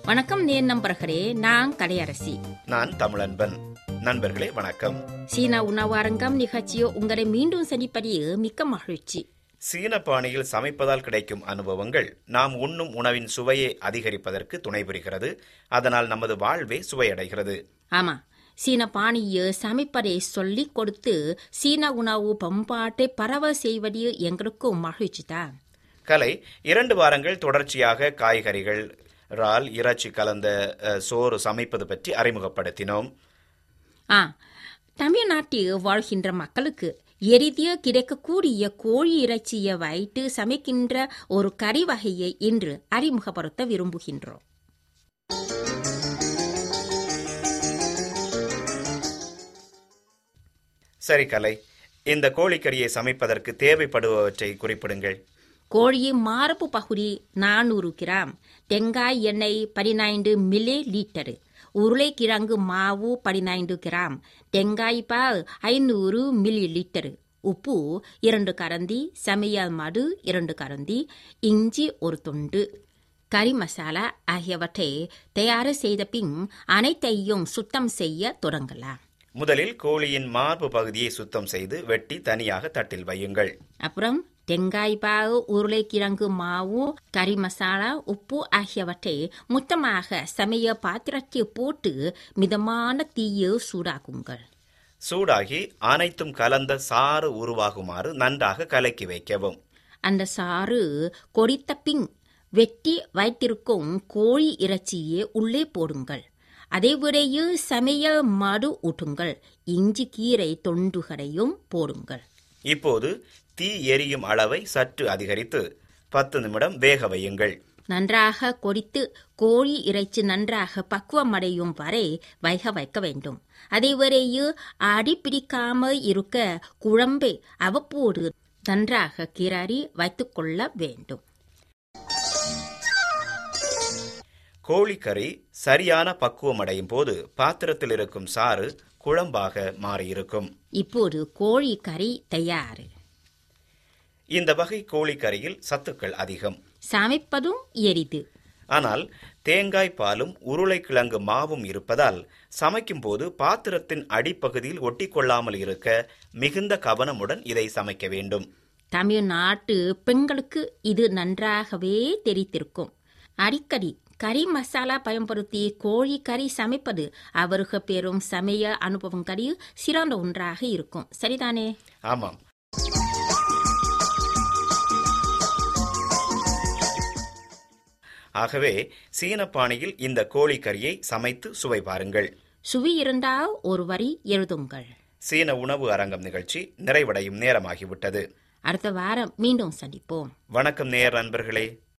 வணக்கம் நேர் நண்பர்களே, நான் கலையரசி. நான் தமிழன்பன். நண்பர்களே வணக்கம். சீனா உணவு அரங்கம் நிகழ்ச்சியோ உங்களை மீண்டும் சந்திப்பதில் மிக்க மகிழ்ச்சி. சீன பாணியில் சமைப்பதால் கிடைக்கும் அனுபவங்கள் நாம் உண்ணும் உணவின் சுவையை அதிகரிப்பதற்கு துணை புரிகிறது. அதனால் நமது வாழ்வே சுவையடைகிறது. ஆமா, சீன பாணியை சமைப்பதை சொல்லிக் கொடுத்து சீன உணவு பண்பாட்டை பரவ செய்வது எங்களுக்கும் மகிழ்ச்சி தான். கலை 2 வாரங்கள் தொடர்ச்சியாக காய்கறிகள், இறால், இறைச்சி கலந்த சோறு சமைப்பது பற்றி அறிமுகப்படுத்தினோம். தமிழ்நாட்டில் வாழ்கின்ற மக்களுக்கு எளிதில் கிடைக்கக்கூடிய கோழி இறைச்சியை வைத்து சமைக்கின்ற ஒரு கறி வகையை இன்று அறிமுகப்படுத்த விரும்புகின்றோம். சரி கலை, இந்த கோழிக்கறியை சமைப்பதற்கு தேவைப்படுபவற்றை குறிப்பிடுங்கள். கோழியின் மார்பு பகுதி 400 கிராம், தேங்காய் எண்ணெய் 15 மில்லி லீட்டர், உருளைக்கிழங்கு மாவு 15 கிராம், தேங்காய் பால் 500 மில்லி லீட்டர், உப்பு 2 கரண்டி, சமையல் மடு 2 கரண்டி, இஞ்சி 1 துண்டு, கறி மசாலா ஆகியவற்றை தயார் செய்த பின் அனைத்தையும் சுத்தம் செய்ய தொடங்கலாம். முதலில் கோழியின் மார்பு பகுதியை சுத்தம் செய்து வெட்டி தனியாக தட்டில் வையுங்கள். அப்புறம் தேங்காய் பால், உருளைக்கிழங்கு மாவு, கறி மசாலா, உப்பு ஆகியவற்றை மொத்தமாக சமையல் பாத்திரத்தில் போட்டு மிதமான தீயில் சூடாக்குங்கள். சூடாகி அனைத்தும் கலந்த சாறு உருவாகுமாறு நன்றாக கலக்கி வைக்கவும். அந்த சாறு கொதித்த பின் வெட்டி வைத்திருக்கும் கோழி இறைச்சியை உள்ளே போடுங்கள். அதேவிடையில் சமையல் மடு ஊற்றுங்கள். இஞ்சி கீரை தொண்டுகளையும் போடுங்கள். இப்போது தீ எரியும் அளவை சற்று அதிகரித்து 10 நிமிடம் வேக வையுங்கள். நன்றாக கொதித்து கோழி இறைச்சி நன்றாக பக்குவமடையும் வரை வேக வைக்க வேண்டும். அதேவரையில் அடி பிடிக்காமல் இருக்க குழம்பை அவ்வப்போது நன்றாக கிளறி வைத்துக் கொள்ள வேண்டும். கோழிக்கறி சரியான பக்குவமடையும் போது பாத்திரத்தில் இருக்கும் சாறு குழம்பாக மாறியிருக்கும். இப்போது கோழி கறி தயார். இந்த வகை கோழிக்கறியில் சத்துக்கள் அதிகம், சமைப்பதும் எளிது. ஆனால் தேங்காய் பாலும் உருளைக்கிழங்கு மாவும் இருப்பதால் சமைக்கும் போது பாத்திரத்தின் அடிப்பகுதியில் ஒட்டிக்கொள்ளாமல் இருக்க மிகுந்த கவனமுடன் இதை சமைக்க வேண்டும். தமிழ்நாட்டு பெண்களுக்கு இது நன்றாகவே தெரிந்திருக்கும். அடிக்கடி கறி மசாலா பயன்படுத்தி கோழி கறி சமைப்பது அவர்கள் பெறும் சமையல் அனுபவங்களில் சிறந்த ஒன்றாக இருக்கும். சரிதானே? ஆமாம். ஆகவே சீன பாணியில் இந்த கோழிக்கறியை சமைத்து சுவை பாருங்கள். சுவை இருந்தால் ஒரு வரி எழுதுங்கள். சீன உணவு அரங்கம் நிகழ்ச்சி நிறைவடையும் நேரமாகிவிட்டது. அடுத்த வாரம் மீண்டும் சந்திப்போம். வணக்கம் நேயர் நண்பர்களே.